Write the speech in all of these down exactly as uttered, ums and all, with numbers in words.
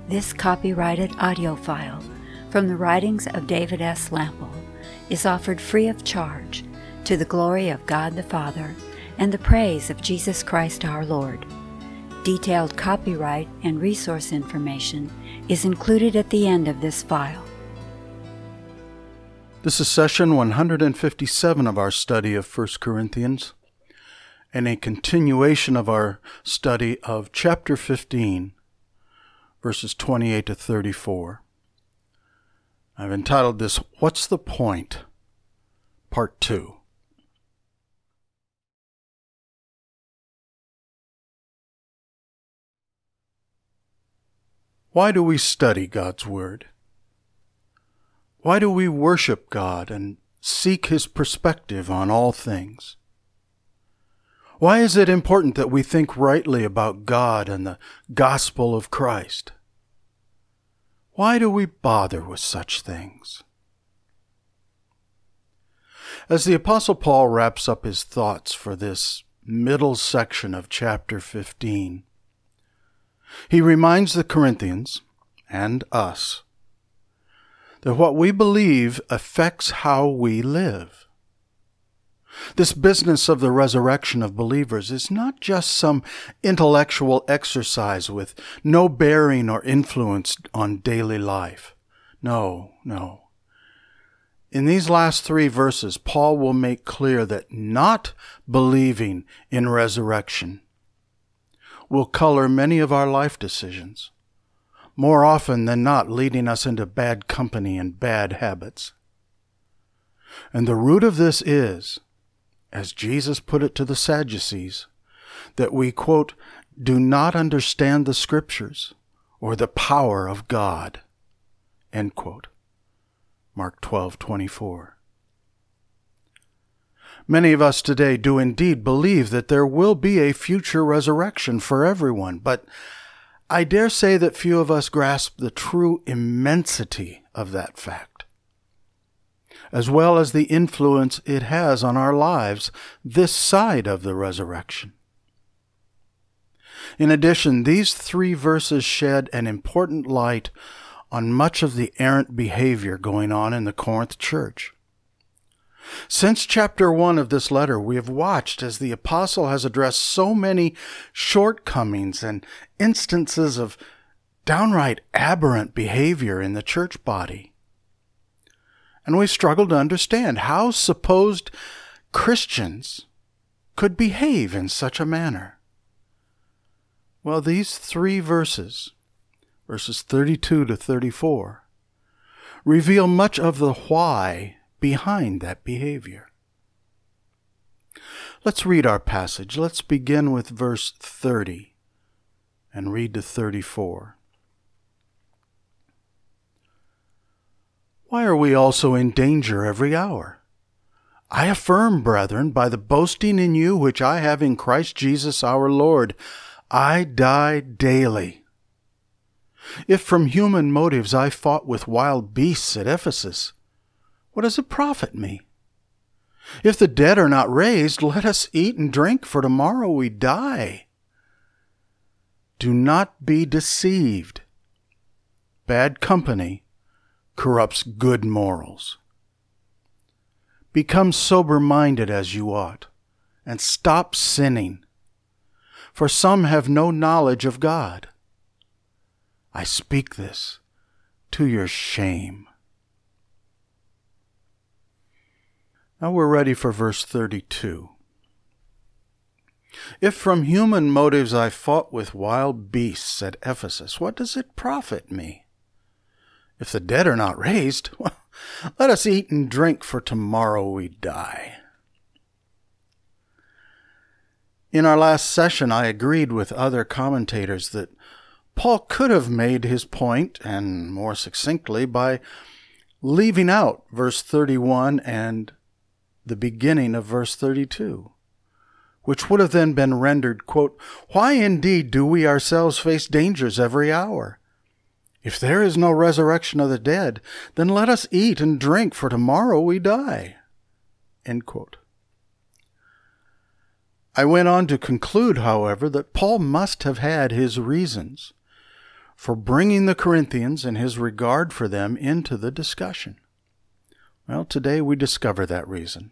This copyrighted audio file from the writings of David S. Lample is offered free of charge to the glory of God the Father and the praise of Jesus Christ our Lord. Detailed copyright and resource information is included at the end of this file. This is session one hundred fifty-seven of our study of First Corinthians, and a continuation of our study of chapter fifteen, verses twenty-eight to thirty-four. I've entitled this, What's the Point? Part two. Why do we study God's Word? Why do we worship God and seek His perspective on all things? Why is it important that we think rightly about God and the gospel of Christ? Why do we bother with such things? As the Apostle Paul wraps up his thoughts for this middle section of chapter fifteen, he reminds the Corinthians, and us, that what we believe affects how we live. This business of the resurrection of believers is not just some intellectual exercise with no bearing or influence on daily life. No, no. In these last three verses, Paul will make clear that not believing in resurrection will color many of our life decisions, more often than not leading us into bad company and bad habits. And the root of this is, as Jesus put it to the Sadducees, that we, quote, do not understand the Scriptures or the power of God, end quote. Mark twelve twenty-four. Many of us today do indeed believe that there will be a future resurrection for everyone, but I dare say that few of us grasp the true immensity of that fact, as well as the influence it has on our lives this side of the resurrection. In addition, these three verses shed an important light on much of the errant behavior going on in the Corinth church. Since chapter one of this letter, we have watched as the apostle has addressed so many shortcomings and instances of downright aberrant behavior in the church body. And we struggle to understand how supposed Christians could behave in such a manner. Well, these three verses, verses thirty-two to thirty-four, reveal much of the why behind that behavior. Let's read our passage. Let's begin with verse thirty and read to thirty-four. Why are we also in danger every hour? I affirm, brethren, by the boasting in you which I have in Christ Jesus our Lord, I die daily. If from human motives I fought with wild beasts at Ephesus, what does it profit me? If the dead are not raised, let us eat and drink, for tomorrow we die. Do not be deceived. Bad company corrupts good morals. Become sober-minded as you ought, and stop sinning, for some have no knowledge of God. I speak this to your shame. Now we're ready for verse thirty-two. If from human motives I fought with wild beasts at Ephesus, what does it profit me? If the dead are not raised, well, let us eat and drink, for tomorrow we die. In our last session, I agreed with other commentators that Paul could have made his point, and more succinctly, by leaving out verse thirty-one and the beginning of verse thirty-two, which would have then been rendered, quote, why indeed do we ourselves face dangers every hour? If there is no resurrection of the dead, then let us eat and drink, for tomorrow we die, end quote. I went on to conclude, however, that Paul must have had his reasons for bringing the Corinthians and his regard for them into the discussion? Well, today we discover that reason.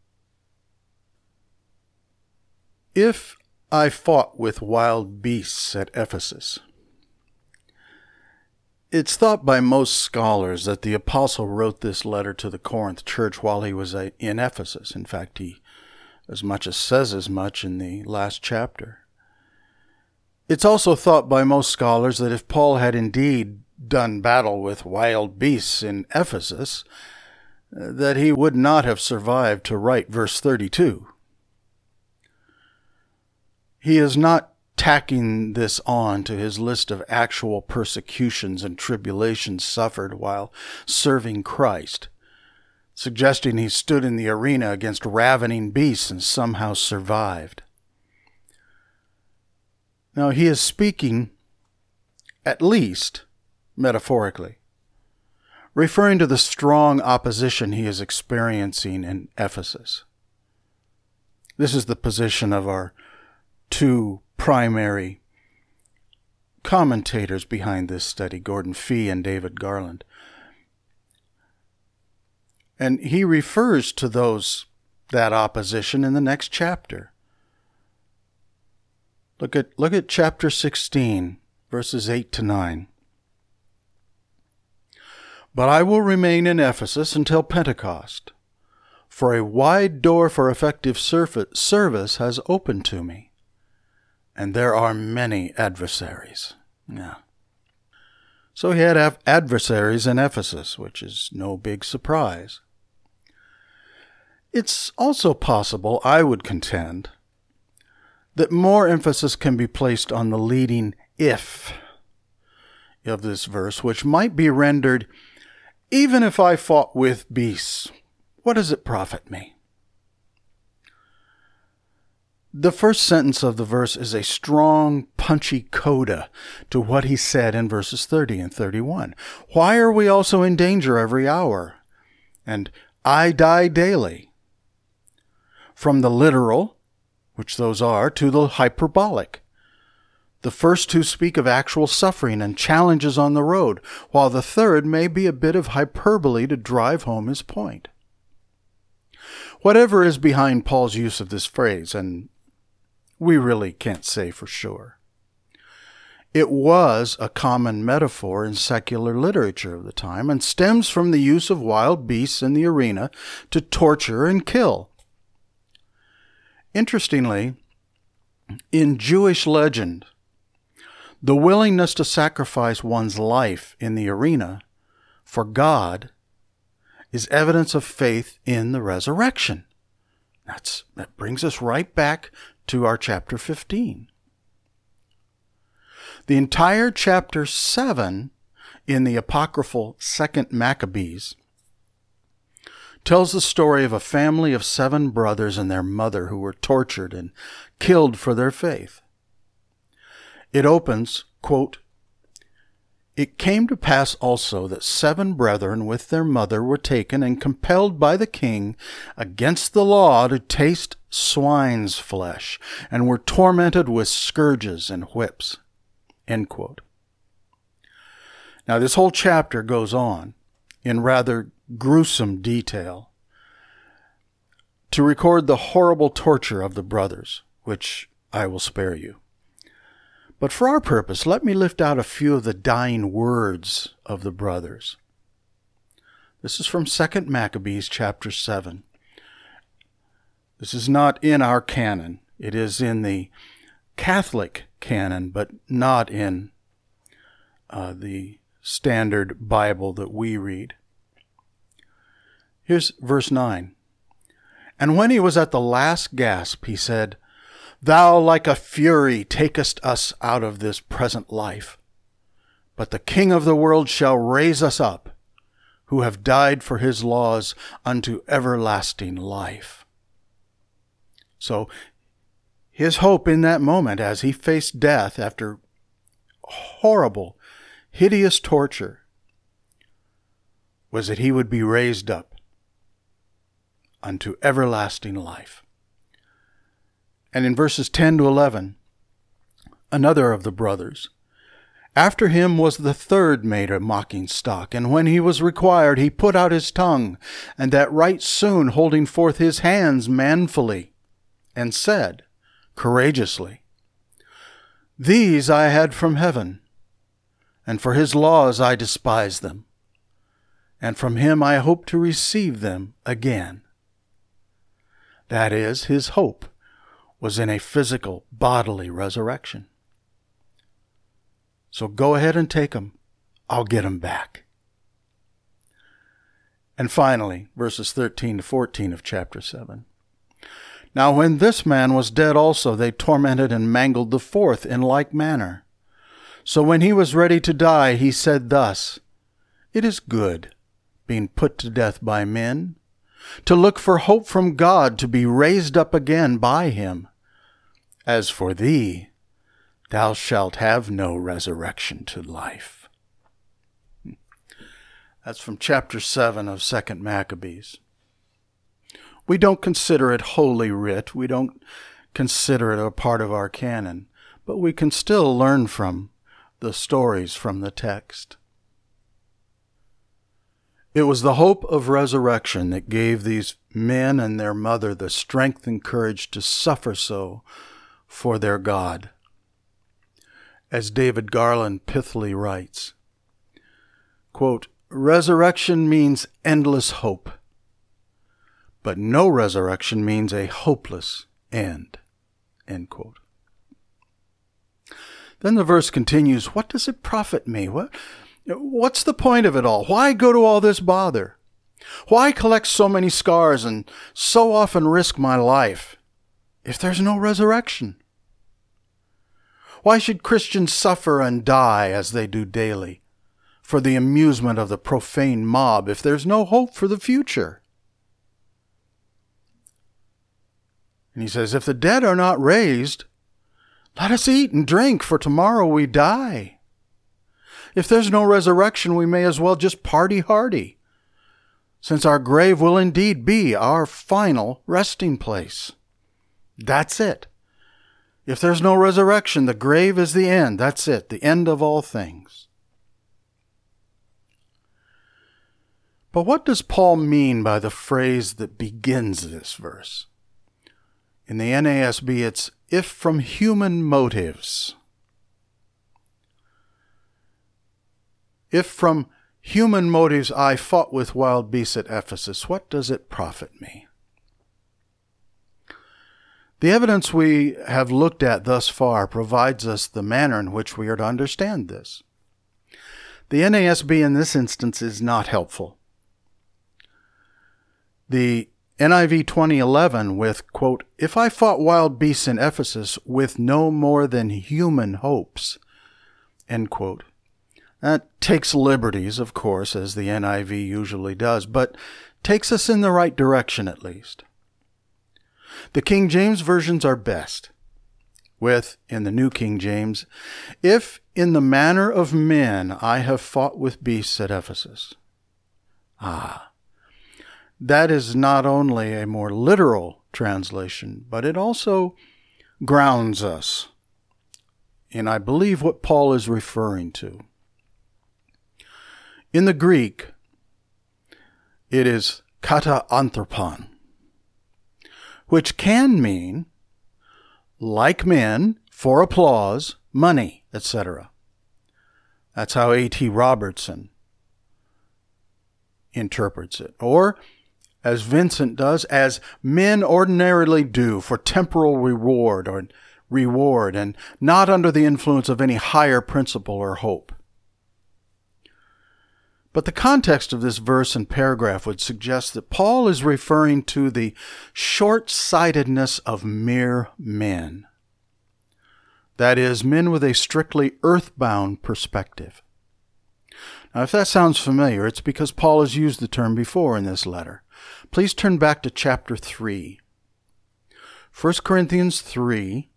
If I fought with wild beasts at Ephesus, it's thought by most scholars that the apostle wrote this letter to the Corinth church while he was in Ephesus. In fact, he as much as says as much in the last chapter. It's also thought by most scholars that if Paul had indeed done battle with wild beasts in Ephesus, that he would not have survived to write verse thirty-two. He is not tacking this on to his list of actual persecutions and tribulations suffered while serving Christ, suggesting he stood in the arena against ravening beasts and somehow survived. Now, he is speaking, at least metaphorically, referring to the strong opposition he is experiencing in Ephesus. This is the position of our two primary commentators behind this study, Gordon Fee and David Garland. And he refers to those that opposition in the next chapter. Look at look at chapter sixteen, verses eight to nine. But I will remain in Ephesus until Pentecost, for a wide door for effective service has opened to me, and there are many adversaries. Yeah. So he had adversaries in Ephesus, which is no big surprise. It's also possible, I would contend, that more emphasis can be placed on the leading if of this verse, which might be rendered, even if I fought with beasts, what does it profit me? The first sentence of the verse is a strong, punchy coda to what he said in verses thirty and thirty-one. Why are we also in danger every hour? And I die daily. From the literal, which those are, to the hyperbolic. The first two speak of actual suffering and challenges on the road, while the third may be a bit of hyperbole to drive home his point. Whatever is behind Paul's use of this phrase, and we really can't say for sure, it was a common metaphor in secular literature of the time and stems from the use of wild beasts in the arena to torture and kill. Interestingly, in Jewish legend, the willingness to sacrifice one's life in the arena for God is evidence of faith in the resurrection. That's, that brings us right back to our chapter fifteen. The entire chapter seven in the apocryphal Second Maccabees tells the story of a family of seven brothers and their mother who were tortured and killed for their faith. It opens, quote, It came to pass also that seven brethren with their mother were taken and compelled by the king against the law to taste swine's flesh, and were tormented with scourges and whips. End quote. Now this whole chapter goes on in rather gruesome detail to record the horrible torture of the brothers, which I will spare you. But for our purpose, let me lift out a few of the dying words of the brothers. This is from Second Maccabees chapter seven. This is not in our canon. It is in the Catholic canon, but not in uh, the standard Bible that we read. Here's verse nine. And when he was at the last gasp, he said, Thou like a fury takest us out of this present life, but the King of the world shall raise us up, who have died for his laws unto everlasting life. So his hope in that moment as he faced death after horrible, hideous torture was that he would be raised up unto everlasting life. And in verses ten to eleven, another of the brothers, After him was the third made a mocking stock, and when he was required, he put out his tongue, and that right soon, holding forth his hands manfully, and said courageously, These I had from heaven, and for his laws I despise them, and from him I hope to receive them again. That is, his hope was in a physical, bodily resurrection. So go ahead and take them. I'll get them back. And finally, verses thirteen to fourteen of chapter seven. Now when this man was dead also, they tormented and mangled the fourth in like manner. So when he was ready to die, he said thus, It is good, being put to death by men, to look for hope from God to be raised up again by him. As for thee, thou shalt have no resurrection to life. That's from chapter seven of Second Maccabees. We don't consider it holy writ. We don't consider it a part of our canon. But we can still learn from the stories from the text. It was the hope of resurrection that gave these men and their mother the strength and courage to suffer so for their God. As David Garland pithily writes, quote, Resurrection means endless hope, but no resurrection means a hopeless end. End quote. Then the verse continues, what does it profit me? What, what's the point of it all? Why go to all this bother? Why collect so many scars and so often risk my life if there's no resurrection? Why should Christians suffer and die as they do daily for the amusement of the profane mob if there's no hope for the future? And he says, if the dead are not raised, let us eat and drink, for tomorrow we die. If there's no resurrection, we may as well just party hardy, since our grave will indeed be our final resting place. That's it. If there's no resurrection, the grave is the end. That's it, the end of all things. But what does Paul mean by the phrase that begins this verse? In the N A S B, it's, if from human motives. If from human motives I fought with wild beasts at Ephesus, what does it profit me? The evidence we have looked at thus far provides us the manner in which we are to understand this. The N A S B in this instance is not helpful. The N I V twenty eleven with, quote, if I fought wild beasts in Ephesus with no more than human hopes, end quote. That takes liberties, of course, as the N I V usually does, but takes us in the right direction at least. The King James versions are best, with, in the New King James, if in the manner of men I have fought with beasts at Ephesus. Ah, that is not only a more literal translation, but it also grounds us in, I believe, what Paul is referring to. In the Greek, it is kata anthropon, which can mean, like men, for applause, money, et cetera. That's how A T Robertson interprets it. Or, as Vincent does, as men ordinarily do for temporal reward or reward, and not under the influence of any higher principle or hope. But the context of this verse and paragraph would suggest that Paul is referring to the short-sightedness of mere men. That is, men with a strictly earthbound perspective. Now, if that sounds familiar, it's because Paul has used the term before in this letter. Please turn back to chapter three. First Corinthians three.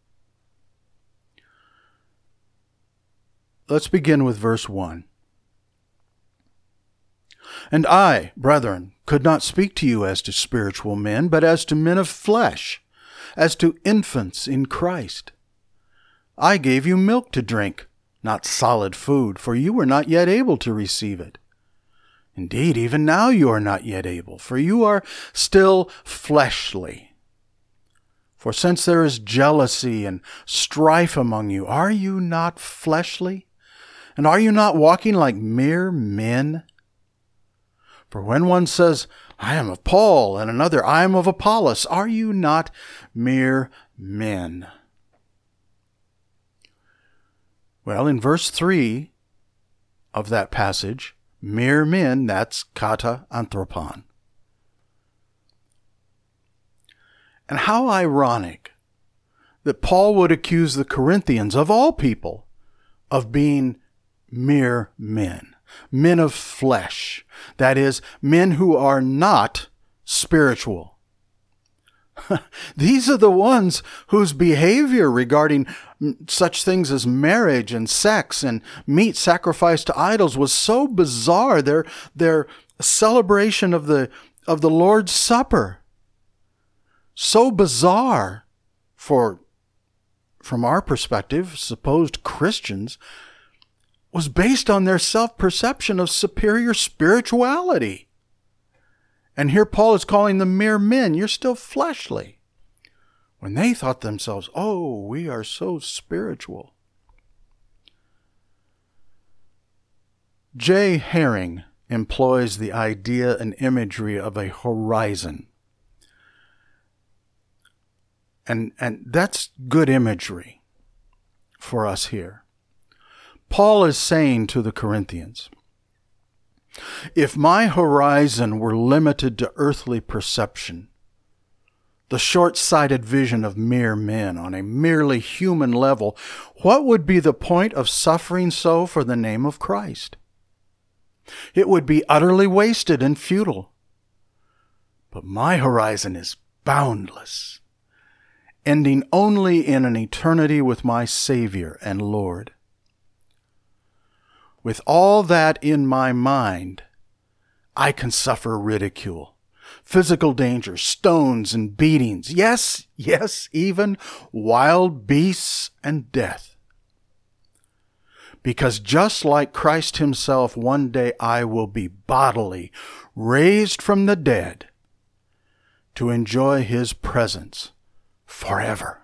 Let's begin with verse one. And I, brethren, could not speak to you as to spiritual men, but as to men of flesh, as to infants in Christ. I gave you milk to drink, not solid food, for you were not yet able to receive it. Indeed, even now you are not yet able, for you are still fleshly. For since there is jealousy and strife among you, are you not fleshly? And are you not walking like mere men? For when one says, I am of Paul, and another, I am of Apollos, are you not mere men? Well, in verse three of that passage, mere men, that's kata anthropon. And how ironic that Paul would accuse the Corinthians, of all people, of being mere men, men of flesh, that is, men who are not spiritual. These are the ones whose behavior regarding such things as marriage and sex and meat sacrificed to idols was so bizarre. Their, their celebration of the, of the Lord's Supper, so bizarre for, from our perspective, supposed Christians, was based on their self-perception of superior spirituality. And here Paul is calling them mere men. You're still fleshly. When they thought themselves, oh, we are so spiritual. J. Herring employs the idea and imagery of a horizon. And, and that's good imagery for us here. Paul is saying to the Corinthians, if my horizon were limited to earthly perception, the short-sighted vision of mere men on a merely human level, what would be the point of suffering so for the name of Christ? It would be utterly wasted and futile. But my horizon is boundless, ending only in an eternity with my Savior and Lord. With all that in my mind, I can suffer ridicule, physical danger, stones and beatings. Yes, yes, even wild beasts and death. Because just like Christ himself, one day I will be bodily raised from the dead to enjoy his presence forever.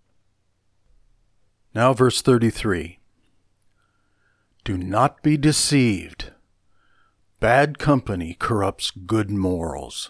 Now verse thirty-three. Do not be deceived. Bad company corrupts good morals.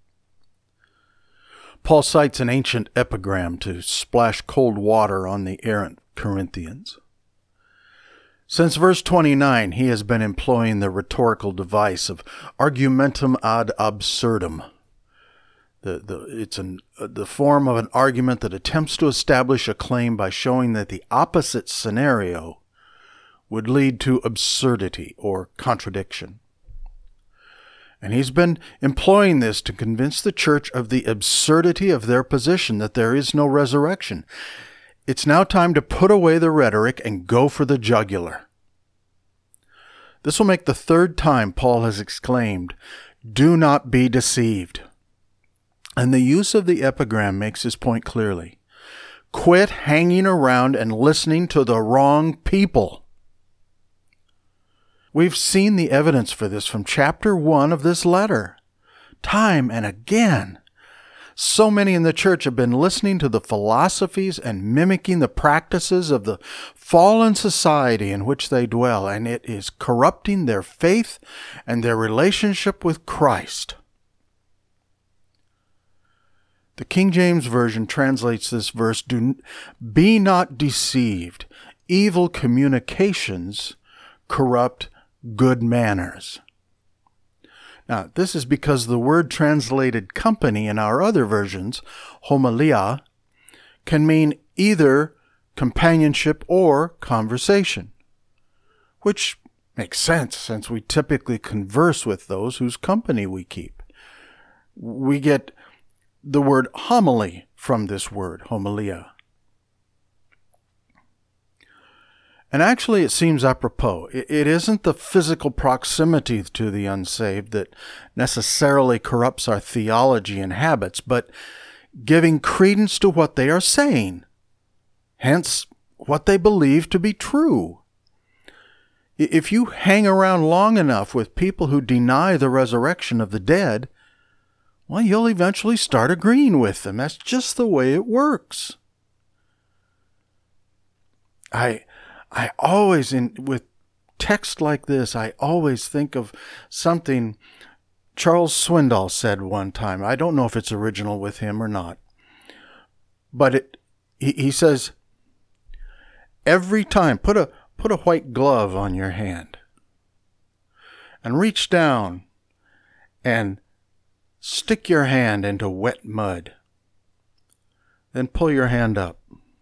Paul cites an ancient epigram to splash cold water on the errant Corinthians. Since verse twenty-nine, he has been employing the rhetorical device of argumentum ad absurdum. The, the, it's an, uh, the form of an argument that attempts to establish a claim by showing that the opposite scenario would lead to absurdity or contradiction. And he's been employing this to convince the church of the absurdity of their position, that there is no resurrection. It's now time to put away the rhetoric and go for the jugular. This will make the third time Paul has exclaimed, "Do not be deceived." And the use of the epigram makes his point clearly. Quit hanging around and listening to the wrong people. We've seen the evidence for this from chapter one of this letter. Time and again, so many in the church have been listening to the philosophies and mimicking the practices of the fallen society in which they dwell, and it is corrupting their faith and their relationship with Christ. The King James Version translates this verse, "Do be not deceived. Evil communications corrupt good manners." Now, this is because the word translated company in our other versions, homilia, can mean either companionship or conversation, which makes sense since we typically converse with those whose company we keep. We get the word homily from this word, homilia. And actually, it seems apropos. It isn't the physical proximity to the unsaved that necessarily corrupts our theology and habits, but giving credence to what they are saying, hence what they believe to be true. If you hang around long enough with people who deny the resurrection of the dead, well, you'll eventually start agreeing with them. That's just the way it works. I I always, in with text like this, I always think of something Charles Swindoll said one time. I don't know if it's original with him or not. But it he, he says, every time, put a put a white glove on your hand and reach down and stick your hand into wet mud. Then pull your hand up.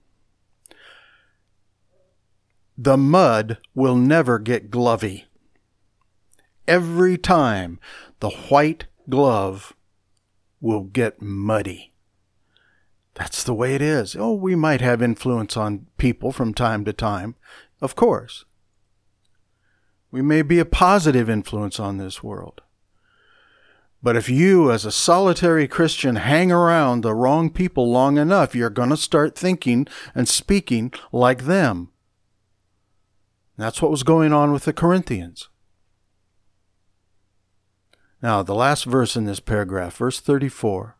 The mud will never get glovey. Every time the white glove will get muddy. That's the way it is. Oh, we might have influence on people from time to time. Of course. We may be a positive influence on this world. But if you, as a solitary Christian, hang around the wrong people long enough, you're going to start thinking and speaking like them. That's what was going on with the Corinthians. Now, the last verse in this paragraph, verse thirty-four.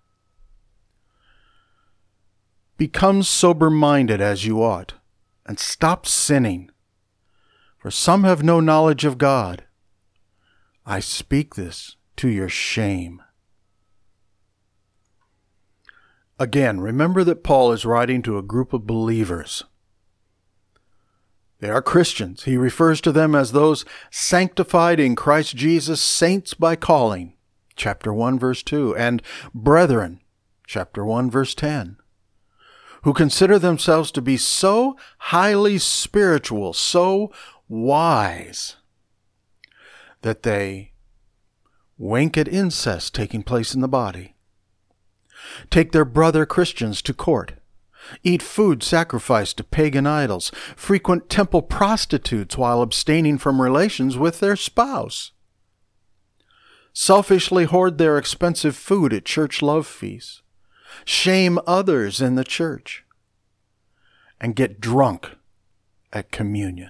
Become sober-minded as you ought, and stop sinning, for some have no knowledge of God. I speak this to your shame. Again, remember that Paul is writing to a group of believers. They are Christians. He refers to them as those sanctified in Christ Jesus, saints by calling, chapter one, verse two, and brethren, chapter one, verse ten, who consider themselves to be so highly spiritual, so wise, that they wink at incest taking place in the body, take their brother Christians to court, eat food sacrificed to pagan idols, frequent temple prostitutes while abstaining from relations with their spouse, selfishly hoard their expensive food at church love feasts, shame others in the church, and get drunk at communion.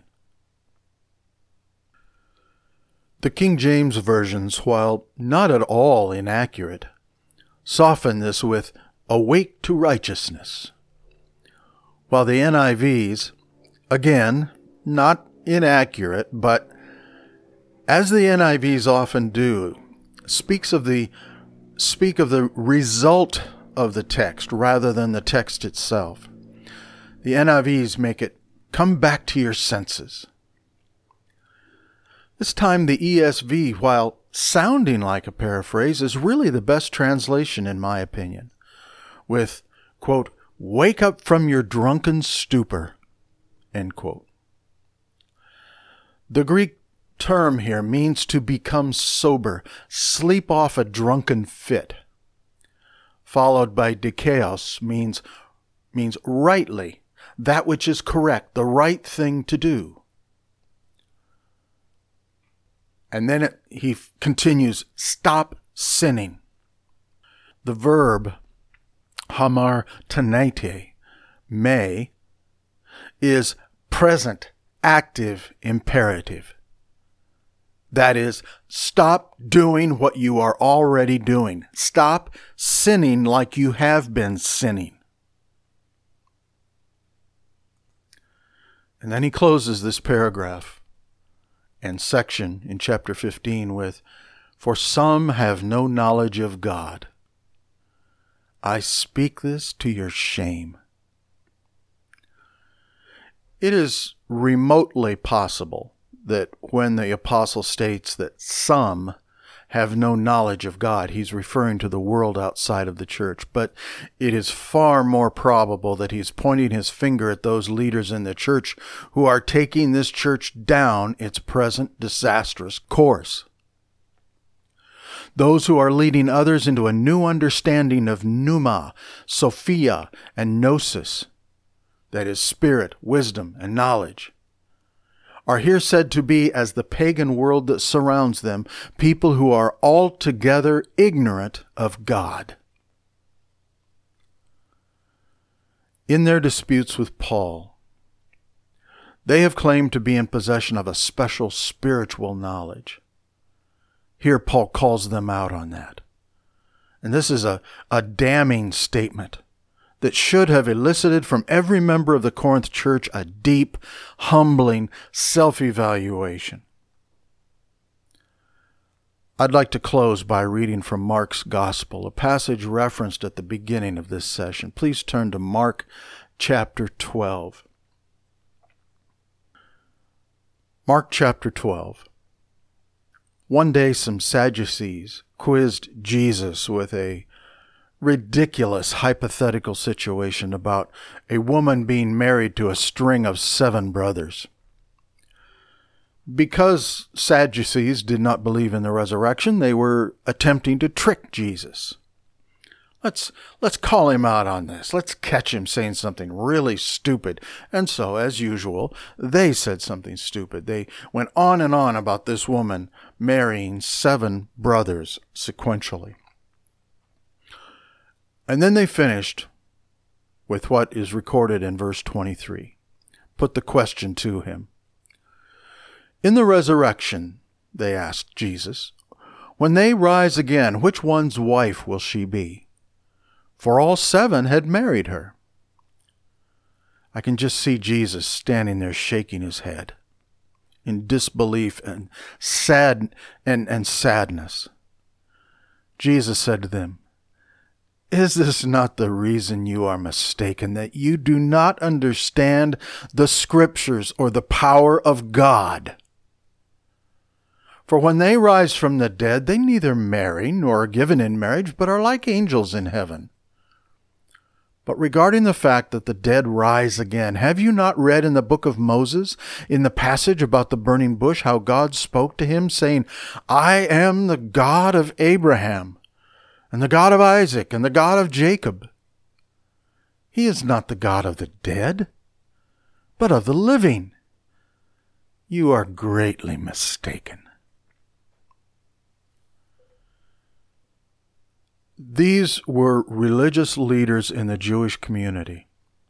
The King James versions, while not at all inaccurate, soften this with awake to righteousness, while the N I Vs, again, not inaccurate, but as the N I Vs often do, speaks of the speak of the result of the text rather than the text itself. The N I Vs make it come back to your senses. This time the E S V, while sounding like a paraphrase, is really the best translation in my opinion, with, quote, wake up from your drunken stupor, end quote. The Greek term here means to become sober, sleep off a drunken fit, followed by dikaios means, means rightly, that which is correct, the right thing to do. And then it, he continues, stop sinning. The verb hamartanete, may, is present, active, imperative. That is, stop doing what you are already doing. Stop sinning like you have been sinning. And then he closes this paragraph and section in chapter fifteen with, for some have no knowledge of God. I speak this to your shame. It is remotely possible that when the apostle states that some have no knowledge of God, he's referring to the world outside of the church. But it is far more probable that he's pointing his finger at those leaders in the church who are taking this church down its present disastrous course. Those who are leading others into a new understanding of pneuma, sophia, and gnosis, that is, spirit, wisdom, and knowledge, are here said to be, as the pagan world that surrounds them, people who are altogether ignorant of God. In their disputes with Paul, They have claimed to be in possession of a special spiritual knowledge. Here Paul calls them out on that. And this is a, a damning statement that should have elicited from every member of the Corinth church a deep, humbling self-evaluation. I'd like to close by reading from Mark's Gospel, a passage referenced at the beginning of this session. Please turn to Mark chapter twelve. Mark chapter twelve. One day some Sadducees quizzed Jesus with a ridiculous hypothetical situation about a woman being married to a string of seven brothers. Because Sadducees did not believe in the resurrection, they were attempting to trick Jesus. Let's let's call him out on this. Let's catch him saying something really stupid. And so, as usual, they said something stupid. They went on and on about this woman marrying seven brothers sequentially. And then they finished with what is recorded in verse twenty-three. Put the question to him. In the resurrection, they asked Jesus, when they rise again, which one's wife will she be? For all seven had married her. I can just see Jesus standing there shaking his head in disbelief and sad and, and sadness. Jesus said to them, is this not the reason you are mistaken, that you do not understand the Scriptures or the power of God? For when they rise from the dead, they neither marry nor are given in marriage, but are like angels in heaven. But regarding the fact that the dead rise again, have you not read in the book of Moses, in the passage about the burning bush, how God spoke to him, saying, I am the God of Abraham, and the God of Isaac, and the God of Jacob. He is not the God of the dead, but of the living. You are greatly mistaken. These were religious leaders in the Jewish community.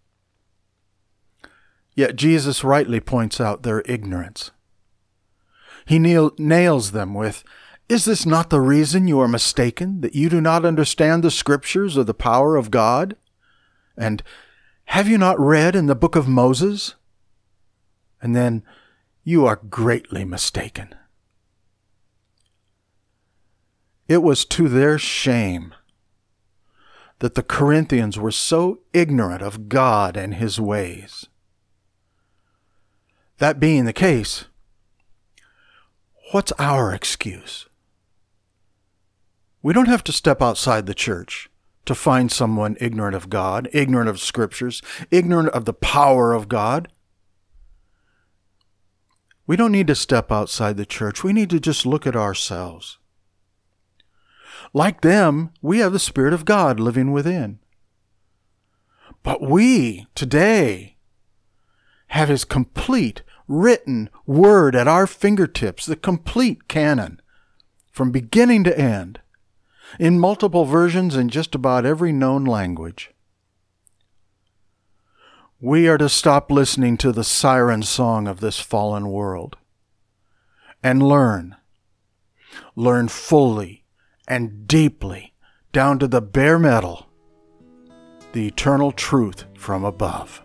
Yet Jesus rightly points out their ignorance. He nails them with, is this not the reason you are mistaken, that you do not understand the Scriptures or the power of God? And have you not read in the book of Moses? And then, you are greatly mistaken. It was to their shame that the Corinthians were so ignorant of God and His ways. That being the case, what's our excuse? We don't have to step outside the church to find someone ignorant of God, ignorant of Scriptures, ignorant of the power of God. We don't need to step outside the church. We need to just look at ourselves. Like them, we have the Spirit of God living within. But we, today, have His complete written word at our fingertips, the complete canon, from beginning to end, in multiple versions in just about every known language. We are to stop listening to the siren song of this fallen world and learn, learn fully and deeply, down to the bare metal, the eternal truth from above.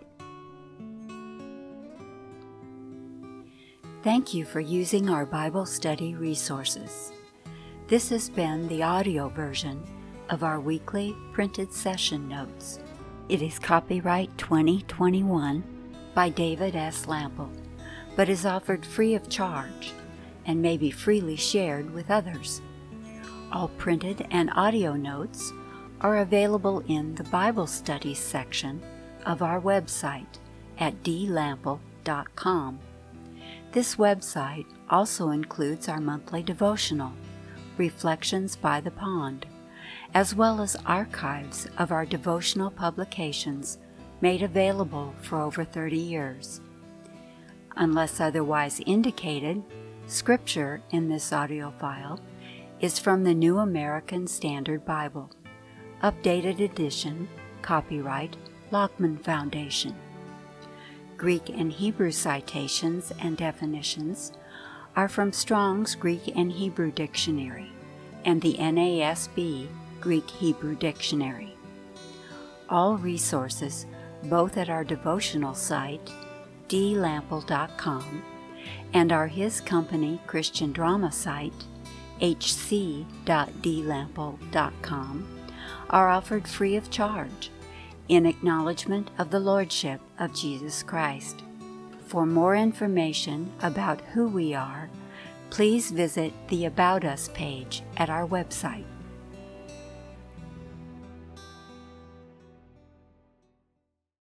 Thank you for using our Bible study resources. This has been the audio version of our weekly printed session notes. It is copyright twenty twenty-one by David S. Lample, but is offered free of charge and may be freely shared with others. All printed and audio notes are available in the Bible Studies section of our website at d lample dot com. This website also includes our monthly devotional, Reflections by the Pond, as well as archives of our devotional publications made available for over thirty years. Unless otherwise indicated, Scripture in this audio file is from the New American Standard Bible, updated edition, copyright Lockman Foundation. Greek and Hebrew citations and definitions are from Strong's Greek and Hebrew Dictionary and the N A S B Greek-Hebrew Dictionary. All resources, both at our devotional site, d lample dot com, and our His Company Christian drama site, h c dot d lample dot com, are offered free of charge in acknowledgement of the Lordship of Jesus Christ. For more information about who we are, please visit the About Us page at our website.